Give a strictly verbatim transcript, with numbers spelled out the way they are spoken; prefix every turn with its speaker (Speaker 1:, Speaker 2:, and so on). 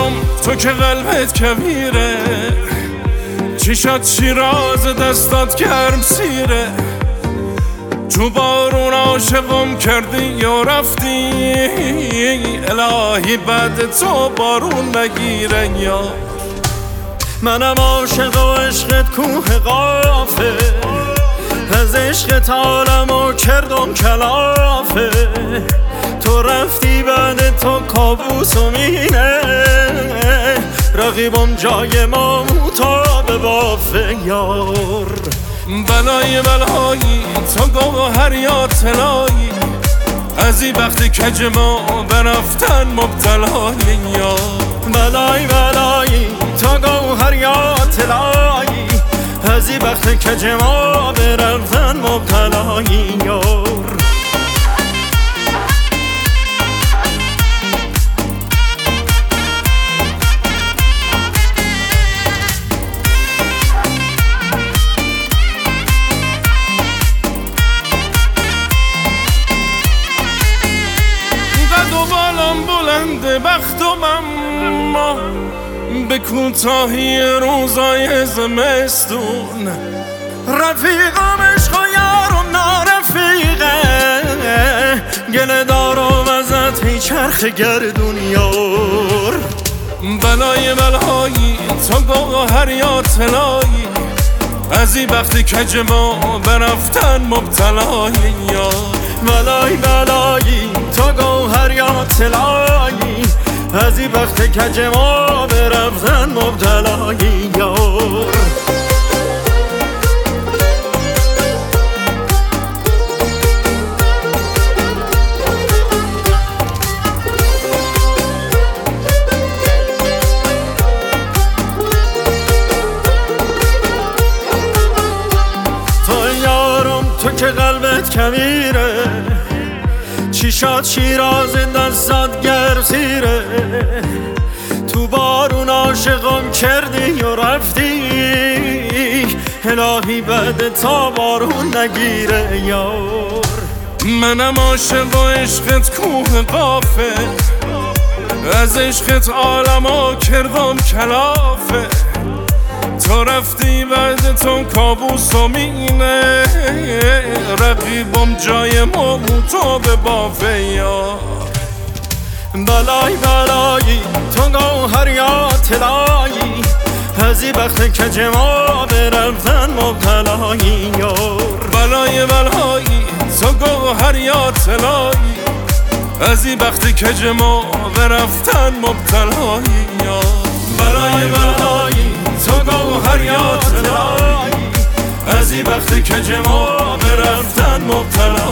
Speaker 1: یارم تو که قلبت کبیره، چشات شیراز دستات گرم سیره. تو بارون عاشقم کردی یا رفتی، الهی بعد تو بارون نگیره یار.
Speaker 2: منم عاشق و عشقت کوه قافه، از عشقت عالمو کردم کلافه. تو رفتی بعد تو کابوسم اینه، رقیبم جای ما تا به بافه یار.
Speaker 1: بلای بلایی تو گوهر یا طلایی، از این وقتی کج ما برفتن مبتلایی یار.
Speaker 2: بلای بلایی تو گوهر یا طلایی، از این وقت کج ما برفتن مبتلایی یار.
Speaker 1: بلند بختم اما به کوتاهی روزای زمستون،
Speaker 2: رفیقم عشق و یارم نارفیقه، گله دارم ازت هی چرخ گردون یار.
Speaker 1: بلای بلایی تو گوهر یا طلایی، از این وقتی کج ما برفتن مبتلایی یار.
Speaker 2: بلای بلایی تو گوهر یا طلایی، از این وقت کج ما برفتن مبتلایی یار. تو یارم تو که قلبت کبیره، چشات شیراز دستات گرم سیره. تو بارون عاشقم کردی و رفتی، الهی بعد تا بارون نگیره یار.
Speaker 1: منم عاشق و عشقت کوه قافه، از عشقت عالمو کردم کلافه. تو رفتی بعد تو کابوسم اینه، رقیبم جای ما تو به بافه یار.
Speaker 2: بلای بلایی تو گوهر یا طلایی، از این وقت کج ما برفتن مبتلایی یار.
Speaker 1: بلای بلایی تو گوهر یا طلایی، از این وقت کج ما برفتن مبتلایی یار.
Speaker 2: بلای بلایی تو گوهر یا طلایی، از این وقت کج ما برفتن مبتلایی.